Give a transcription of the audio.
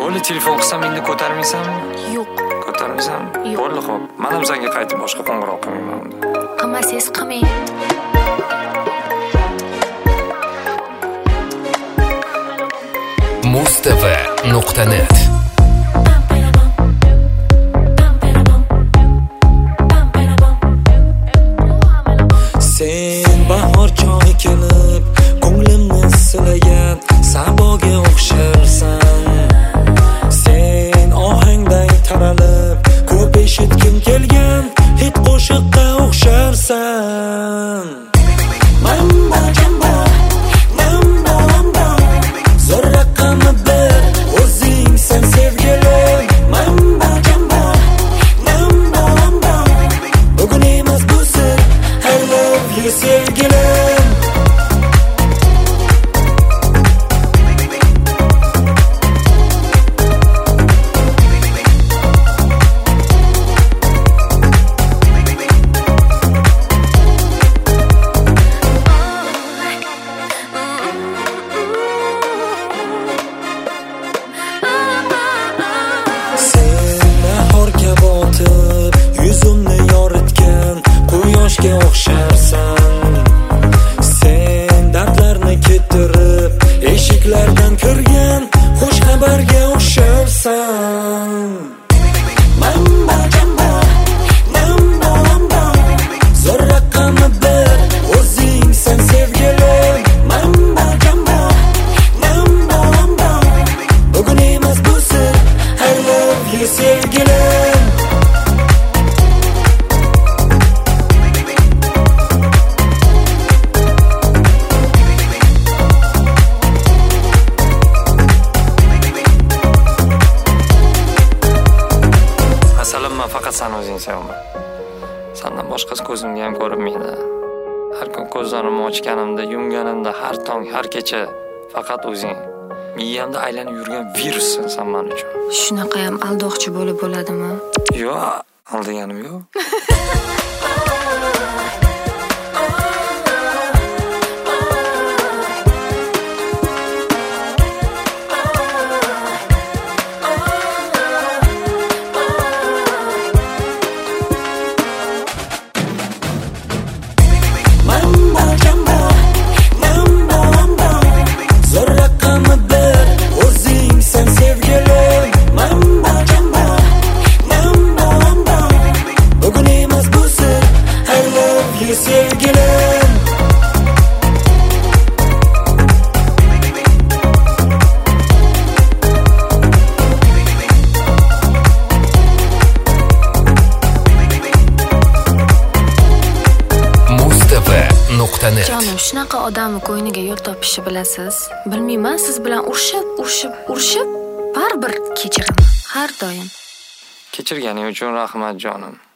Bo'ldi, telefon qilsam endi ko'tarmaysanmi? Yo'q. Ko'tarmaysanmi? Yo'q. Bo'ldi, xo'p. Men ham senga qaytib boshqa qo'ng'iroq qilmayman unda. Qilmasangiz qilmang. Mustava.net Sen bahor choyi kelib, ko'nglimni silagan saboga o'xsharsan. Sen ohangdang taralib, ko'p eshitkim kelgan hit qo'shiqqa o'xsharsan. Mambo jambo, mambo mambo, zo'r raqami bir, o'zing sen sevgilim. Mambo jambo, mambo mambo, bugun emas bu sir, I love you sevgilim. Yuzimni yoritgan quyoshga o'xsharsan. Sen dardlarni ketirib, eshiklardan kirgan xush xabarga o'xsharsan. Mambo jambo, mambo mambo, zo'r raqami bir, o'zing sen sevgilim. Mambo jambo, mambo mambo, bugun emas bu sir, I love you sevgilim. Men faqat sen o'zing sevaman. Sendan boshqasi ko'zimga ham ko'rinmaydi. Har kun ko'zlarimni ochganimda, yumganimda, har tong, har kecha faqat o'zing. Miyamda aylanib yurgan virussan sen men uchun. Shunaqa ham aldoqchi bo'lib bo'ladimi? Yo'q, aldaganim yo'q. Mambo jambo, mambo mambo, zo'r raqami bir, o'zing sen sevgilim. Mambo jambo, mambo mambo, bugun emas bu sir, I love you sevgilim. Mustava.net Jonim, shunaqa odamni ko'yniga yo'l topishni bilasiz. Bilmayman, siz bilan urishib, baribir kechiraman har doim. Kechirganing uchun rahmat jonim.